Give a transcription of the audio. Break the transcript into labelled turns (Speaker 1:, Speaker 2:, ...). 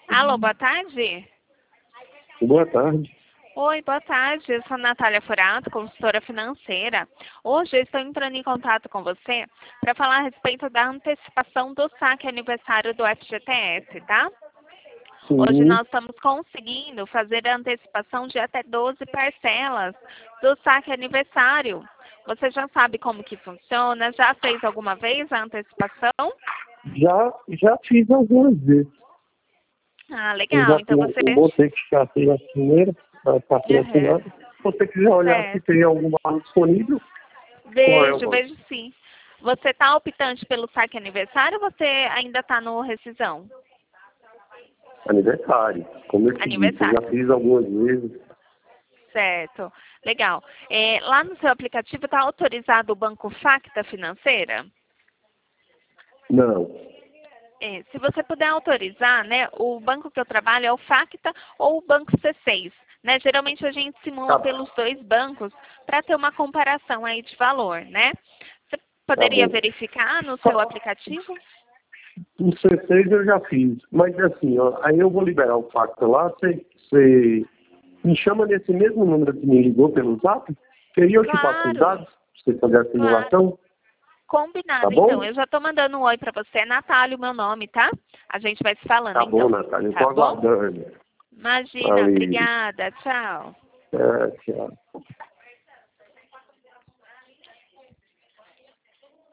Speaker 1: Alô, boa tarde.
Speaker 2: Boa tarde.
Speaker 1: Oi, boa tarde. Eu sou a Natália Furato, consultora financeira. Hoje eu estou entrando em contato com você para falar a respeito da antecipação do saque aniversário do FGTS, tá? Hoje
Speaker 2: Sim.
Speaker 1: nós estamos conseguindo fazer a antecipação de até 12 parcelas do saque aniversário. Você já sabe como que funciona? Já fez alguma vez a antecipação?
Speaker 2: Já fiz algumas vezes.
Speaker 1: Ah,
Speaker 2: Eu
Speaker 1: legal.
Speaker 2: já
Speaker 1: Então
Speaker 2: tenho
Speaker 1: você...
Speaker 2: um bom tempo que já tenho a primeira, a carteira
Speaker 1: Uhum.
Speaker 2: assinada. Se você quiser olhar se
Speaker 1: Certo.
Speaker 2: tem alguma disponível, qual é o
Speaker 1: Vejo,
Speaker 2: valor?
Speaker 1: vejo sim. Você está optante pelo saque aniversário ou você ainda está no rescisão?
Speaker 2: Aniversário. Como eu te disse, eu
Speaker 1: Aniversário.
Speaker 2: já fiz algumas vezes.
Speaker 1: Certo. Legal. Lá no seu aplicativo está autorizado o Banco Facta Financeira?
Speaker 2: Não.
Speaker 1: Se você puder autorizar, né, o banco que eu trabalho é o Facta ou o Banco C6. Né? Geralmente a gente simula
Speaker 2: Tá,
Speaker 1: pelos dois bancos para ter uma comparação aí de valor, né? Você
Speaker 2: tá
Speaker 1: poderia
Speaker 2: bom.
Speaker 1: verificar no seu
Speaker 2: Só
Speaker 1: aplicativo?
Speaker 2: o C6 eu já fiz. Mas assim, ó, aí eu vou liberar o facto lá, você me chama nesse mesmo número que me ligou pelo zap, que aí eu te passo os
Speaker 1: Claro,
Speaker 2: dados, pra você fazer a
Speaker 1: claro.
Speaker 2: simulação, tá
Speaker 1: Combinado, então.
Speaker 2: bom?
Speaker 1: Eu já tô mandando um oi pra você. É Natália, o meu nome, tá? A gente vai se falando,
Speaker 2: Tá bom,
Speaker 1: então.
Speaker 2: Natália, eu tô
Speaker 1: Tá bom?
Speaker 2: aguardando.
Speaker 1: Imagina.
Speaker 2: Valeu.
Speaker 1: Obrigada. Tchau.
Speaker 2: Tchau.